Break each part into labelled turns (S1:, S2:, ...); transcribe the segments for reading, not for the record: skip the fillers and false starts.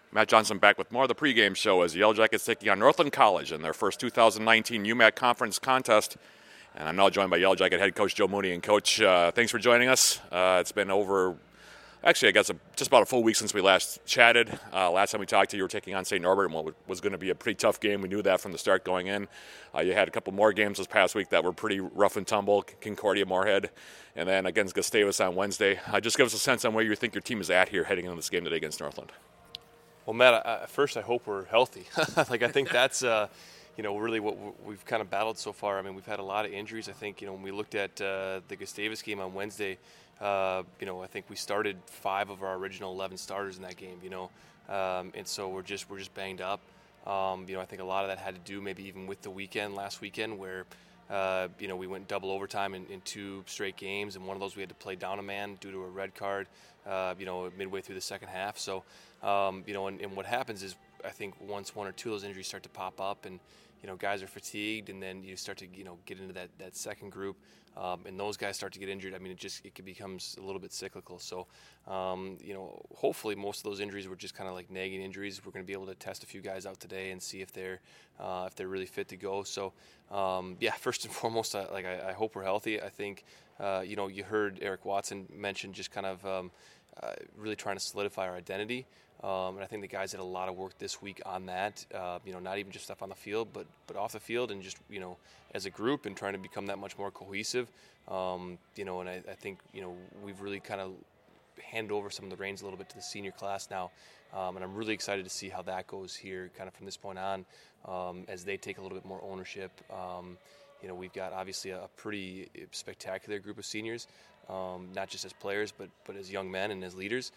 S1: Matt Johnson back with more of the pregame show as the Yellow Jackets taking on Northland College in their first 2019 UMAC Conference contest. And I'm now joined by Yellow Jacket head coach Joe Mooney. And Coach, thanks for joining us. It's been just about a full week since we last chatted. Last time we talked to you, were taking on St. Norbert in what was going to be a pretty tough game. We knew that from the start going in. You had a couple more games this past week that were pretty rough and tumble, Concordia, Moorhead, and then against Gustavus on Wednesday. Just give us a sense on where you think your team is at here heading into this game today against Northland.
S2: Well, Matt, first I hope we're healthy. I think that's really what we've kind of battled so far. I mean, we've had a lot of injuries. I think when we looked at the Gustavus game on Wednesday, I think we started 5 of our original 11 starters in that game. And so we're just banged up. I think a lot of that had to do maybe even with the last weekend, where we went double overtime in 2 straight games, and one of those we had to play down a man due to a red card. Midway through the second half. So, and what happens is, I think once 1 or 2 of those injuries start to pop up, and guys are fatigued, and then you start to get into that second group, and those guys start to get injured. I mean, it becomes a little bit cyclical. So, hopefully most of those injuries were just kind of like nagging injuries. We're going to be able to test a few guys out today and see if they're really fit to go. So, first and foremost, I hope we're healthy. I think you heard Eric Watson mention just kind of really trying to solidify our identity. And I think the guys did a lot of work this week on that, not even just stuff on the field, but off the field, and just, as a group, and trying to become that much more cohesive. And I think, we've really kind of handed over some of the reins a little bit to the senior class now. And I'm really excited to see how that goes here kind of from this point on, as they take a little bit more ownership. We've got obviously a pretty spectacular group of seniors, not just as players, but as young men and as leaders.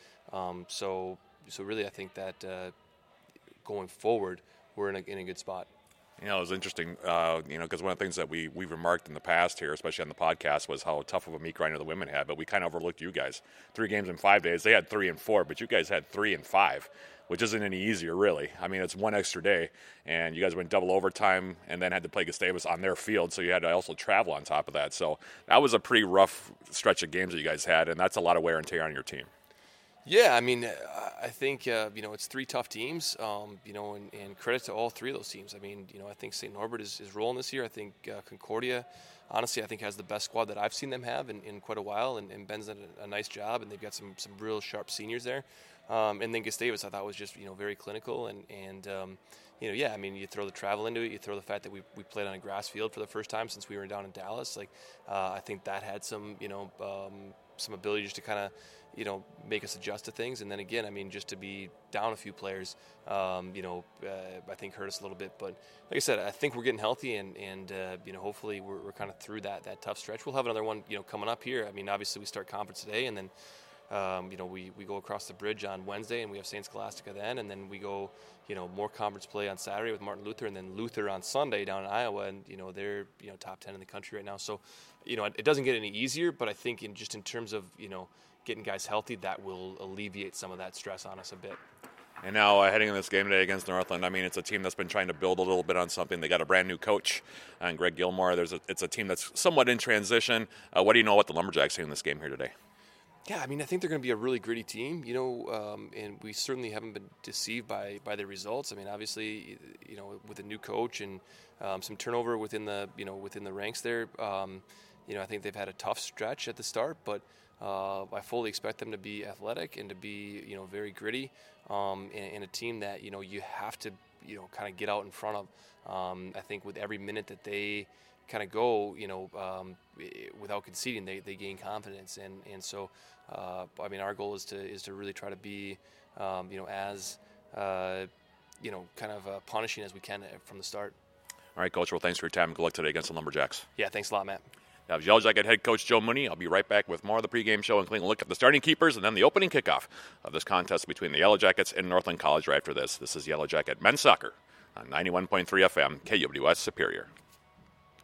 S2: So really, I think that going forward, we're in a good spot.
S1: It was interesting, because one of the things that we've remarked in the past here, especially on the podcast, was how tough of a meat grinder the women had. But we kind of overlooked you guys. 3 games in 5 days. They had 3 and 4, but you guys had 3 and 5, which isn't any easier, really. I mean, it's 1 extra day, and you guys went double overtime and then had to play Gustavus on their field, so you had to also travel on top of that. So that was a pretty rough stretch of games that you guys had, and that's a lot of wear and tear on your team.
S2: Yeah, I mean, I think, it's 3 tough teams, and credit to all 3 of those teams. I mean, I think St. Norbert is rolling this year. I think Concordia, honestly, I think has the best squad that I've seen them have in quite a while, and Ben's done a nice job, and they've got some real sharp seniors there. And then Gustavus, I thought, was just, very clinical, and I mean, you throw the travel into it, you throw the fact that we played on a grass field for the first time since we were down in Dallas. I think that had some ability just to kind of, make us adjust to things. And then again, I mean, just to be down a few players, I think hurt us a little bit. But like I said, I think we're getting healthy, and hopefully we're kind of through that tough stretch. We'll have another one, coming up here. I mean, obviously we start conference today, and then, we go across the bridge on Wednesday, and we have St. Scholastica then, and then we go, more conference play on Saturday with Martin Luther, and then Luther on Sunday down in Iowa, and, they're, top 10 in the country right now. So, it doesn't get any easier, but I think in terms of, getting guys healthy, that will alleviate some of that stress on us a bit.
S1: And now heading in this game today against Northland, I mean, it's a team that's been trying to build a little bit on something. They got a brand new coach, and Greg Gilmore. It's a team that's somewhat in transition. What do you know about the Lumberjacks in this game here today?
S2: Yeah, I mean, I think they're going to be a really gritty team, and we certainly haven't been deceived by the results. I mean, obviously, with a new coach and some turnover within the ranks there, I think they've had a tough stretch at the start, but I fully expect them to be athletic and to be, very gritty, and a team that, you have to, kind of get out in front of. I think with every minute that they kind of go, without conceding, they gain confidence, and so, I mean, our goal is to really try to be, as, kind of punishing as we can from the start.
S1: All right, Coach. Well, thanks for your time. Good luck today against the Lumberjacks.
S2: Yeah, thanks a lot, Matt.
S1: That was Yellow Jacket head coach Joe Mooney. I'll be right back with more of the pregame show, including a look at the starting keepers and then the opening kickoff of this contest between the Yellow Jackets and Northland College right after this. This is Yellow Jacket men's soccer on 91.3 FM, KWS Superior.